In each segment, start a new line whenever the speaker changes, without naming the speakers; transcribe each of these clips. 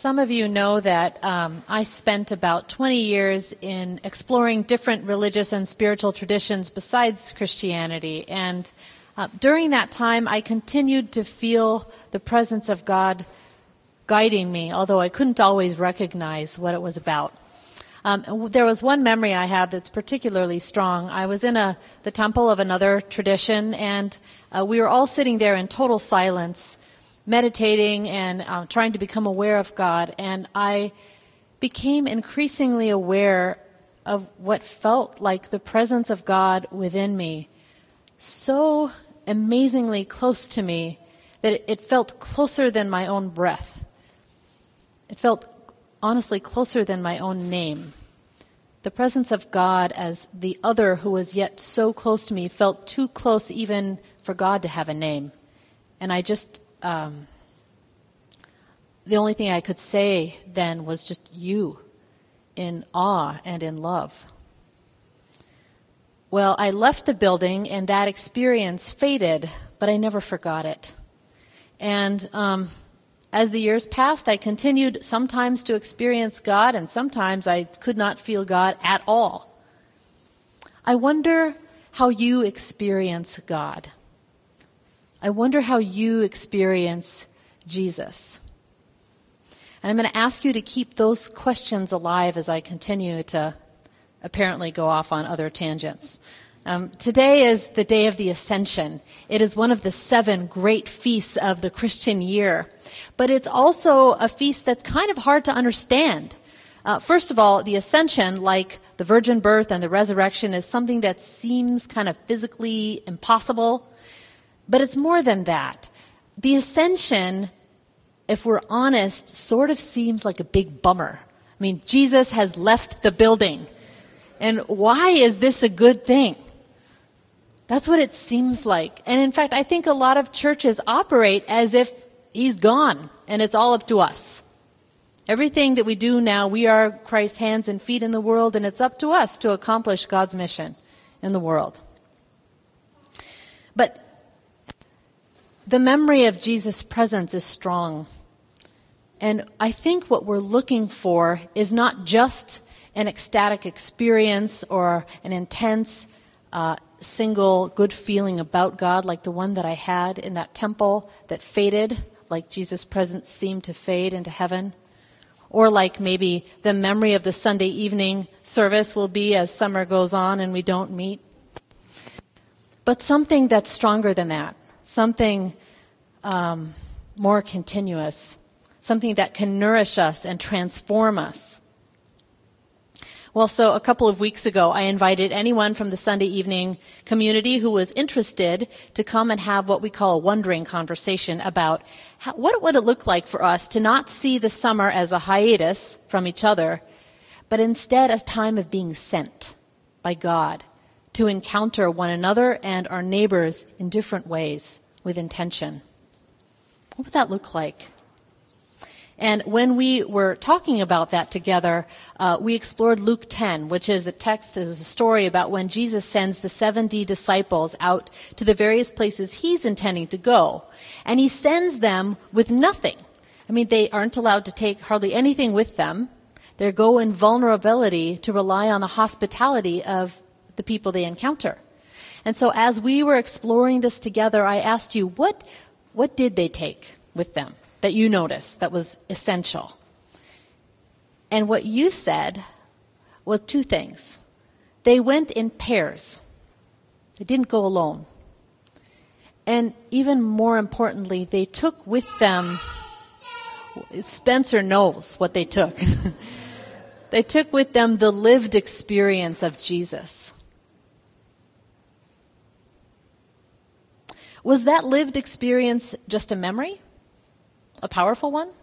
Some of you know that I spent about 20 years in exploring different religious and spiritual traditions besides Christianity. And during that time, I continued to feel the presence of God guiding me, although I couldn't always recognize what it was about. There was one memory I have that's particularly strong. I was in the temple of another tradition, and we were all sitting there in total silence, meditating and trying to become aware of God. And I became increasingly aware of what felt like the presence of God within me, so amazingly close to me that it felt closer than my own breath. It felt honestly closer than my own name. The presence of God as the other who was yet so close to me felt too close even for God to have a name. And I just, the only thing I could say then was just you, in awe and in love. Well, I left the building and that experience faded, but I never forgot it. And as the years passed, I continued sometimes to experience God, and sometimes I could not feel God at all. I wonder how you experience God. I wonder how you experience Jesus. And I'm going to ask you to keep those questions alive as I continue to apparently go off on other tangents. Today is the day of the Ascension. It is one of the 7 great feasts of the Christian year. But it's also a feast that's kind of hard to understand. First of all, the Ascension, like the virgin birth and the resurrection, is something that seems kind of physically impossible. But it's more than that. The Ascension, if we're honest, sort of seems like a big bummer. I mean, Jesus has left the building. And why is this a good thing? That's what it seems like. And in fact, I think a lot of churches operate as if he's gone and it's all up to us. Everything that we do now, we are Christ's hands and feet in the world, and it's up to us to accomplish God's mission in the world. But the memory of Jesus' presence is strong. And I think what we're looking for is not just an ecstatic experience or an intense single good feeling about God like the one that I had in that temple that faded, like Jesus' presence seemed to fade into heaven, or like maybe the memory of the Sunday evening service will be as summer goes on and we don't meet. But something that's stronger than that, something more continuous, something that can nourish us and transform us. Well, so a couple of weeks ago, I invited anyone from the Sunday evening community who was interested to come and have what we call a wondering conversation about what would it look like for us to not see the summer as a hiatus from each other, but instead as time of being sent by God to encounter one another and our neighbors in different ways with intention. What would that look like? And when we were talking about that together, we explored Luke 10, which is the text, is a story about when Jesus sends the 70 disciples out to the various places he's intending to go. And he sends them with nothing. I mean, they aren't allowed to take hardly anything with them. They go in vulnerability to rely on the hospitality of the people they encounter. And so as we were exploring this together, I asked you, what did they take with them that you noticed that was essential? And what you said was 2 things. They went in pairs. They didn't go alone. And even more importantly, they took with them, Spencer knows what they took. They took with them the lived experience of Jesus. Was that lived experience just a memory? A powerful one?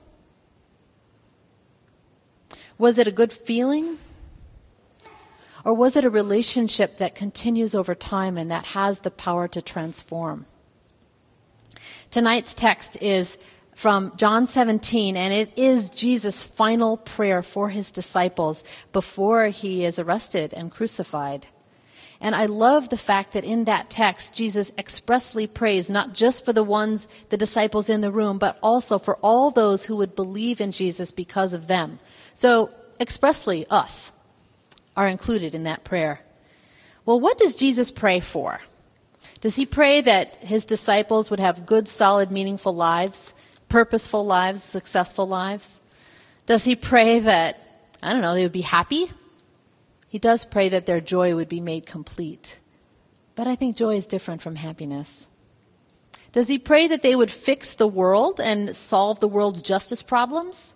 Was it a good feeling? Or was it a relationship that continues over time and that has the power to transform? Tonight's text is from John 17, and it is Jesus' final prayer for his disciples before he is arrested and crucified. And I love the fact that in that text, Jesus expressly prays not just for the disciples in the room, but also for all those who would believe in Jesus because of them. So expressly, us are included in that prayer. Well, what does Jesus pray for? Does he pray that his disciples would have good, solid, meaningful lives, purposeful lives, successful lives? Does he pray that, they would be happy? He does pray that their joy would be made complete. But I think joy is different from happiness. Does he pray that they would fix the world and solve the world's justice problems?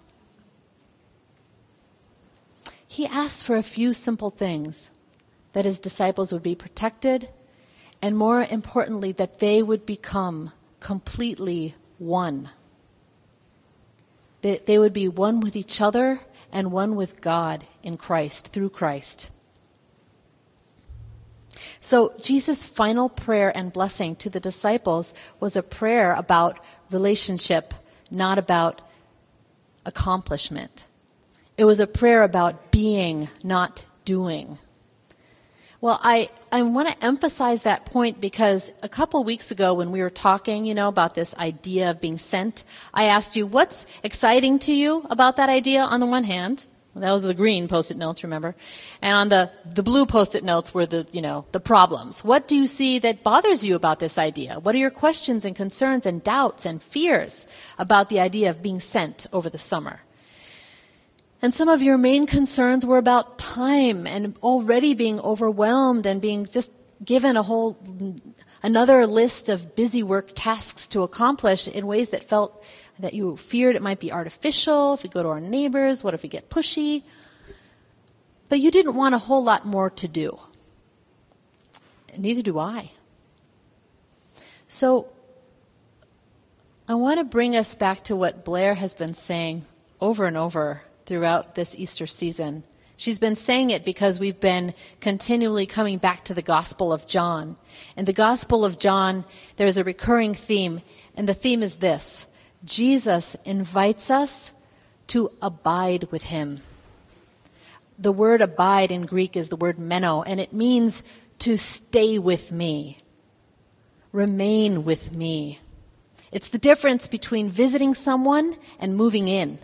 He asks for a few simple things, that his disciples would be protected, and more importantly, that they would become completely one. That they would be one with each other and one with God in Christ, through Christ. So Jesus' final prayer and blessing to the disciples was a prayer about relationship, not about accomplishment. It was a prayer about being, not doing. Well, I want to emphasize that point because a couple weeks ago when we were talking, about this idea of being sent, I asked you, what's exciting to you about that idea on the one hand? Well, that was the green Post-it notes, remember? And on the blue Post-it notes were the problems. What do you see that bothers you about this idea? What are your questions and concerns and doubts and fears about the idea of being sent over the summer? And some of your main concerns were about time and already being overwhelmed and being just given another list of busy work tasks to accomplish in ways that felt that you feared it might be artificial. If we go to our neighbors, what if we get pushy? But you didn't want a whole lot more to do. Neither do I. So I want to bring us back to what Blair has been saying over and over throughout this Easter season. She's been saying it because we've been continually coming back to the Gospel of John. In the Gospel of John, there's a recurring theme, and the theme is this: Jesus invites us to abide with him. The word abide in Greek is the word meno, and it means to stay with me, remain with me. It's the difference between visiting someone and moving in.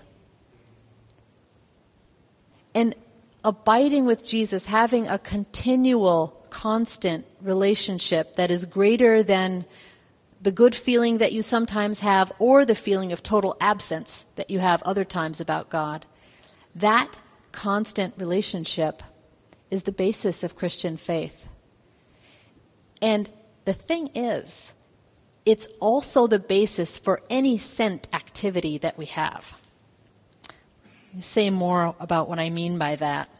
And abiding with Jesus, having a continual, constant relationship that is greater than the good feeling that you sometimes have or the feeling of total absence that you have other times about God. That constant relationship is the basis of Christian faith. And the thing is, it's also the basis for any sent activity that we have. Let me say more about what I mean by that.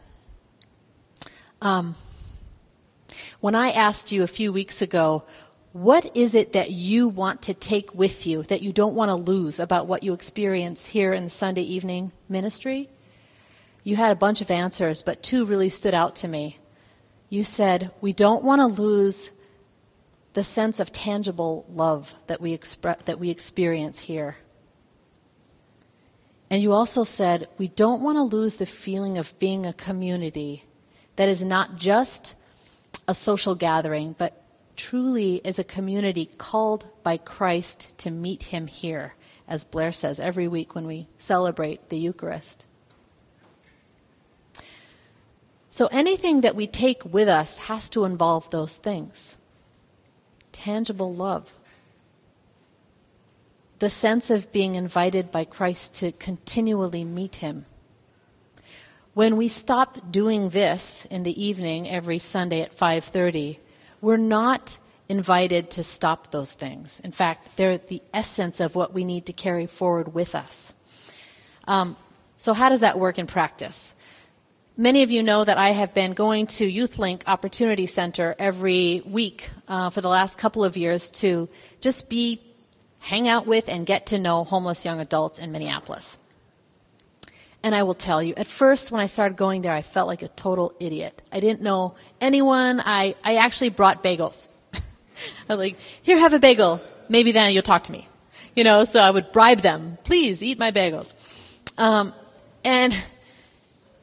When I asked you a few weeks ago, what is it that you want to take with you, that you don't want to lose about what you experience here in the Sunday evening ministry? You had a bunch of answers, but two really stood out to me. You said, we don't want to lose the sense of tangible love that we experience here. And you also said, we don't want to lose the feeling of being a community that is not just a social gathering, but truly is a community called by Christ to meet him here, as Blair says every week when we celebrate the Eucharist. So anything that we take with us has to involve those things. Tangible love. The sense of being invited by Christ to continually meet him. When we stop doing this in the evening every Sunday at 5:30, we're not invited to stop those things. In fact, they're the essence of what we need to carry forward with us. So how does that work in practice? Many of you know that I have been going to YouthLink Opportunity Center every week for the last couple of years to just hang out with and get to know homeless young adults in Minneapolis. And I will tell you, at first when I started going there, I felt like a total idiot. I didn't know anyone. I actually brought bagels. I'm like, here, have a bagel. Maybe then you'll talk to me. So I would bribe them. Please, eat my bagels. And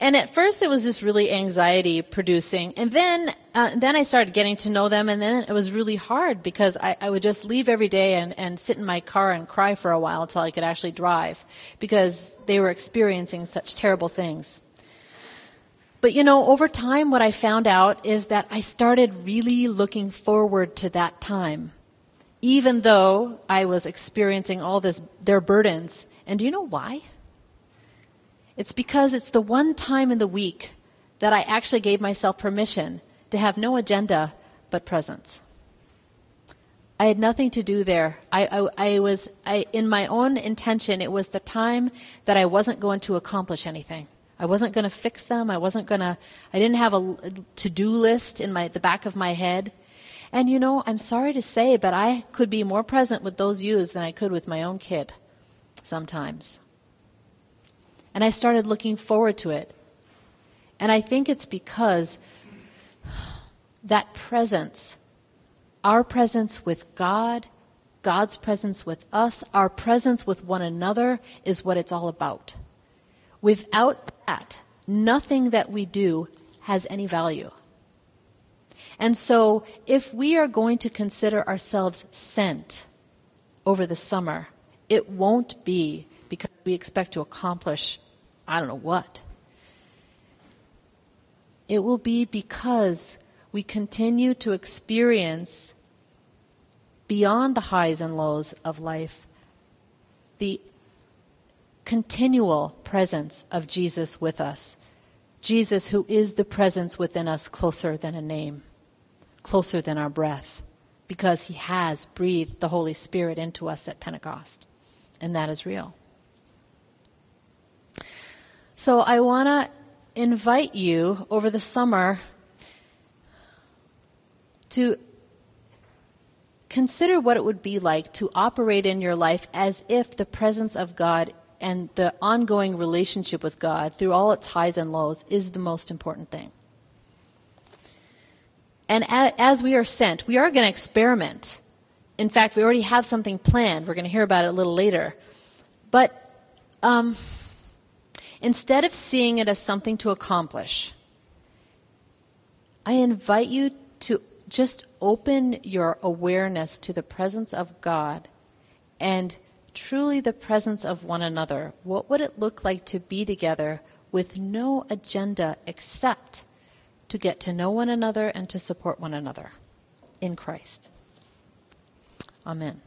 And at first it was just really anxiety producing. And then I started getting to know them, and then it was really hard because I would just leave every day and sit in my car and cry for a while until I could actually drive because they were experiencing such terrible things. But over time what I found out is that I started really looking forward to that time, even though I was experiencing all their burdens. And do you know why? It's because it's the one time in the week that I actually gave myself permission to have no agenda but presence. I had nothing to do there. I was in my own intention, it was the time that I wasn't going to accomplish anything. I wasn't going to fix them. I didn't have a to-do list in the back of my head. And I'm sorry to say, but I could be more present with those youths than I could with my own kid sometimes. And I started looking forward to it. And I think it's because that presence, our presence with God, God's presence with us, our presence with one another is what it's all about. Without that, nothing that we do has any value. And so if we are going to consider ourselves sent over the summer, it won't be because we expect to accomplish I don't know what. It will be because we continue to experience beyond the highs and lows of life the continual presence of Jesus with us. Jesus, who is the presence within us closer than a name, closer than our breath, because he has breathed the Holy Spirit into us at Pentecost. And that is real. So I want to invite you over the summer to consider what it would be like to operate in your life as if the presence of God and the ongoing relationship with God through all its highs and lows is the most important thing. And as we are sent, we are going to experiment. In fact, we already have something planned. We're going to hear about it a little later. But instead of seeing it as something to accomplish, I invite you to just open your awareness to the presence of God and truly the presence of one another. What would it look like to be together with no agenda except to get to know one another and to support one another in Christ? Amen.